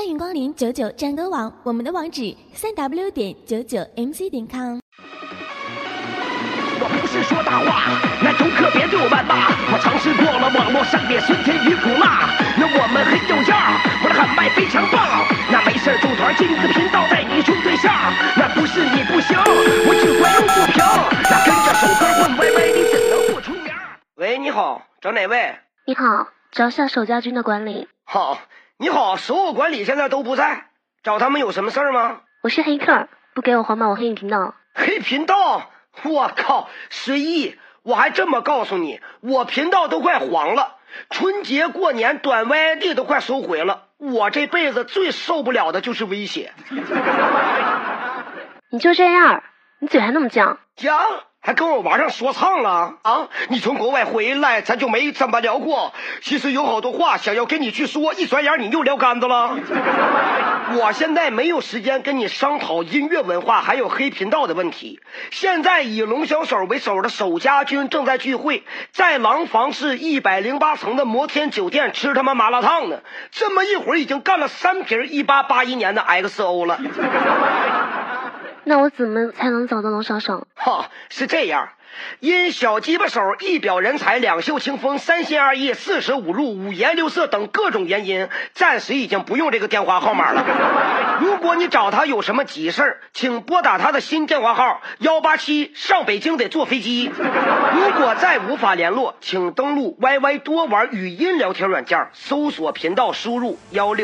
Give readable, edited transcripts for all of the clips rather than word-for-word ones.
欢迎光临99战歌网，我们的网址3w.99mc.com。 我不是说大话，那种可别对我谩骂。我尝试过了网络上的酸甜与苦辣，那我们很有样，我的喊麦非常棒。那没事组团进一个频道带你处对象，那不是你不行，我只会路不平。那跟着首歌混歪歪，你怎能不出名？喂，你好，找哪位？ 你好，找下守家军的管理。 好，你好，所有管理现在都不在，找他们有什么事儿吗？ 我是黑客，不给我黄码我黑你频道。 黑频道？我靠，11亿！我还这么告诉你，我频道都快黄了，春节过年短 YID 都快收回了。我这辈子最受不了的就是威胁。 你就这样，你嘴还那么犟？ 犟？还跟我玩上说唱了啊！你从国外回来，咱就没这么聊过。其实有好多话想要跟你去说，一转眼你又聊干子了。我现在没有时间跟你商讨音乐文化还有黑频道的问题。现在以龙小手为首的守家军正在聚会，在廊坊市108层的摩天酒店吃他妈麻辣烫呢。这么一会儿已经干了3瓶1881年的 XO 了。 那我怎么才能找到龙小手？ 是这样，因小鸡巴手一表人才、两袖清风、三心二意、45路、五颜六色等各种原因，暂时已经不用这个电话号码了。如果你找他有什么急事儿，请拨打他的新电话号187，上北京得坐飞机。如果再无法联络，请登录 YY 多玩语音聊天软件，搜索频道输入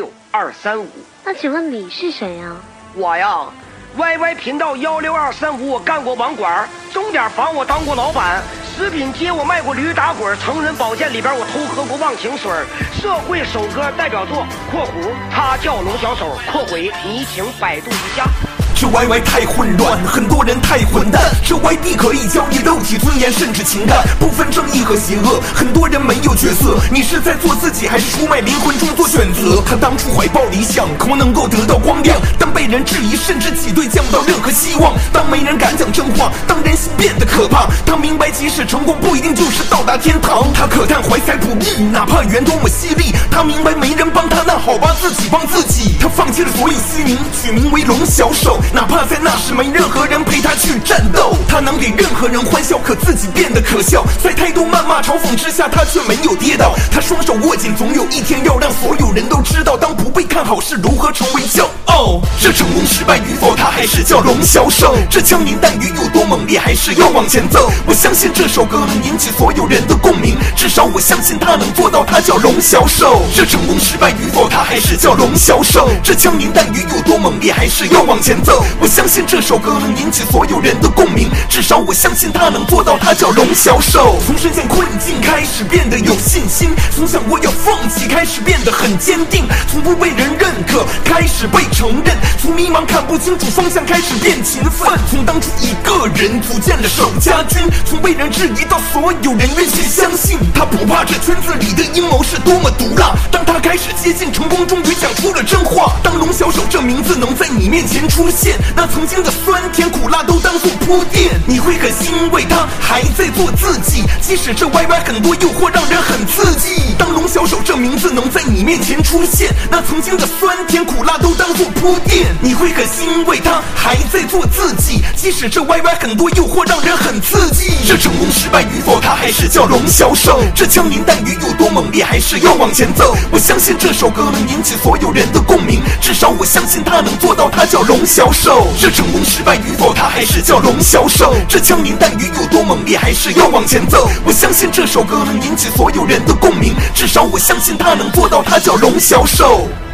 16235。 那请问你是谁呀？ 我呀YY 频道16235，我干过网管，钟点房我当过老板，食品街我卖过驴打滚，成人保健里边我偷喝过忘情水，社会首歌代表作（括弧他叫龙小手）（括回你请百度一下）。 这 YY 太混乱，很多人太混蛋。这 YD 可以教你肉体尊严，甚至情感，不分正义和邪恶。很多人没有角色，你是在做自己，还是出卖灵魂中做选择？他当初怀抱理想，渴望能够得到光亮。当被人质疑，甚至挤兑，见不到任何希望。当没人敢讲真话，当人心变得可怕。他明白，即使成功不一定就是到达天堂。他可叹怀才不遇，哪怕缘多么犀利。他明白没人帮他，那好吧，自己帮自己。他放弃了所有虚名，取名为龙小手。哪怕在那时没任何人陪他去战斗，他能给任何人欢笑，可自己变得可笑。在太多谩骂嘲讽之下，他却没有跌倒。他双手握紧，总有一天要让所有人都知道，当不被看好是如何成为骄傲。这成功失败与否，他还是叫龙小手。这枪林弹雨有多猛烈，还是要往前走。我相信这首歌能引起所有人的共鸣，至少我相信他能做到，他叫龙小手。这成功失败与否，他还是叫龙小手。这枪林弹雨有多猛烈，还是要往前走。我相信这首歌能引起所有人的共鸣，至少我相信他能做到，他叫龙小手。从深陷困境开始变得有信心，从想过要放弃开始变得很坚定，从不被人认可开始被承认，从迷茫看不清楚方向开始变勤奋，从当初一个人组建了守家军，从被人质疑到所有人愿意相信。他不怕这圈子里的阴谋是多么毒辣，当他开始接近成功，终于讲出了真话。当龙小手这名字能在你面前出现，那曾经的酸甜苦辣都当作铺垫，你会很欣慰他还在做自己，即使这 YY 很多诱惑让人很刺激。当龙小手这名字能在你面前出现，那曾经的酸甜苦辣都当作铺垫，你会很欣慰他还在做自己，即使这 YY 很多诱惑让人很刺激。这成功失败与否，他还是叫龙小手。这枪林弹雨有多猛烈，还是要往前走。我相信这首歌能引起所有人的共鸣，至少我相信他能做到，他叫龙小手。这成功失败与否，他还是叫龙小手。这枪林弹雨有多猛烈，还是要往前走。我相信这首歌能引起所有人的共鸣，至少我相信他能做到，他叫龙小手。